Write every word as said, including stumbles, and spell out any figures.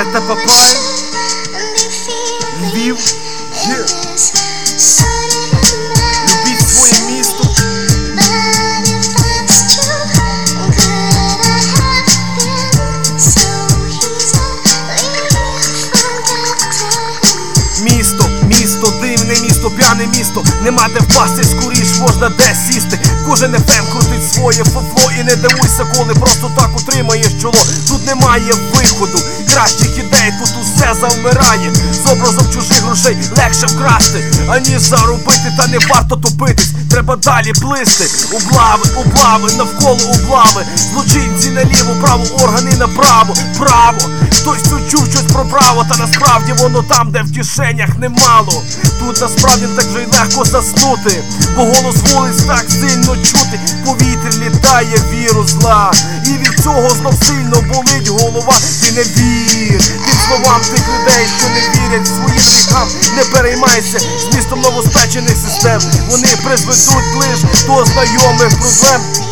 Это Папай, Львів, є. Любіть своє місто. Місто, місто, дивне місто, п'яне місто. Нема де впасти, скоріш можна де сісти. Кожен еф ем крутить своє фуфло. І не дивуйся, коли просто так утримаєш чоло. Тут немає виходу, кращих ідей, тут усе завмирає. З образом чужих грошей легше вкрасти, аніж заробити, та не варто топитись. Треба далі плисти. Облави, облави, навколо облави. Злочинці наліво, право, органи направо. Право, хтось тут чув щось про право, та насправді воно там, де в кишенях немало. Тут насправді так вже й легко заснути, бо голос вулиць так сильно чути. В повітрі літає вірус зла, і від цього знов сильно болить голова. Ти не вір тим словам тих людей, що не вірять своїм гріхам. Не переймайся змістом новоспечених систем, вони призведуть лиш до знайомих проблем.